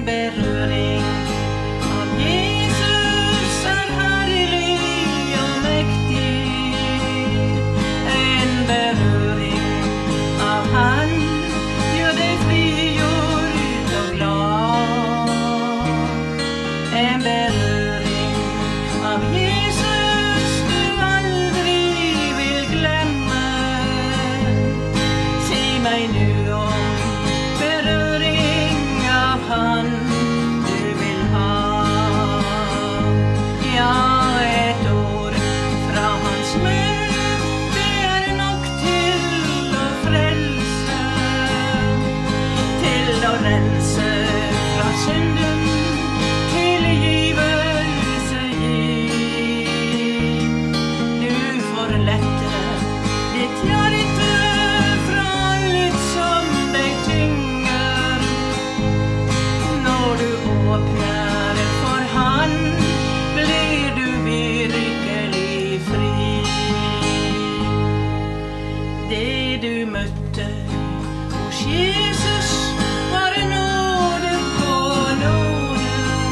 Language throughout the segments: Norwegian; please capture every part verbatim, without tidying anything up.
berøring av Jesus er herlig og mektig. En berøring av Han gjør deg frigjort og glad. En berøring av Jesus du aldri vil glemme. Si meg nu om berøring av Han du vil ha. Ja, et ord fra Hans munn, det er nok til å frelse, til å rense fra synden, tilgivelse gi. Du får lette ditt hjerte fra alt som deg tynger. Når du åpner for Han, blir du virkelig fri. Det du møtte hos Jesus var nåde på nåde.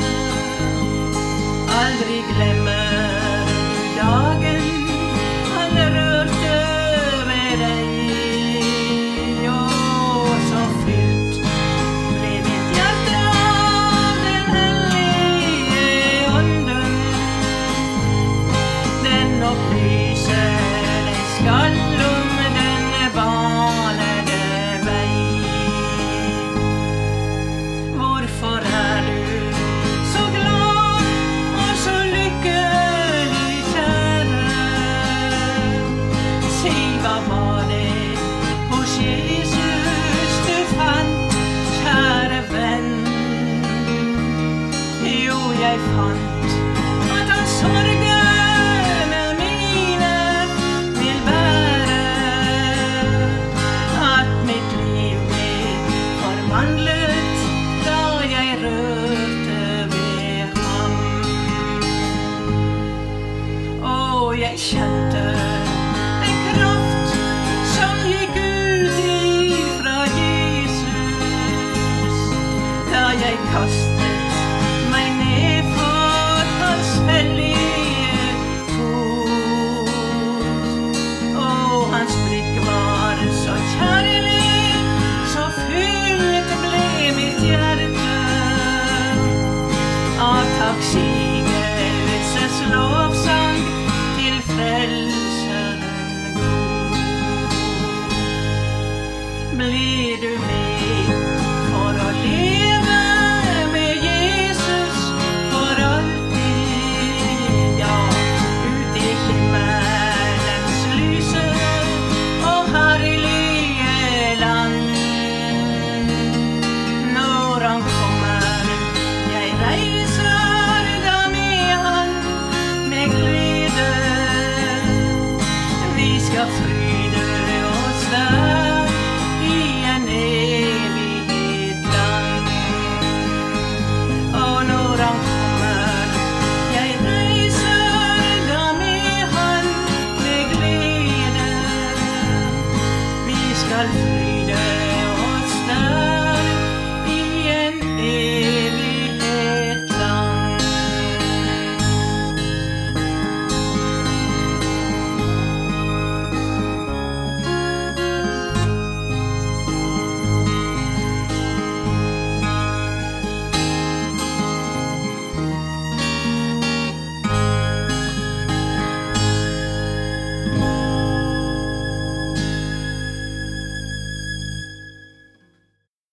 Aldri glemmer du dagen Han rørte ved deg. Og så fylt ble mitt hjerte av den hellige ånden. Den opplyser deg skal om den banede vei. Hvorfor er du så glad og så lykkelig, kjære? Si, hva var det hos Jesus du fant, kjære venn? Jo, jeg fant at Han sorgene mine vil bære, at mitt liv ble forvandlet da jeg rørte ved Ham. Og jeg kjente den kraft som gikk ut ifra Jesus, da jeg kastet meg ned for Hans hellige fot. Og Hans blikk var så kjærlig, så fylt ble mitt hjerte av takksigelsens lovsang til Frelseren god. Blir du med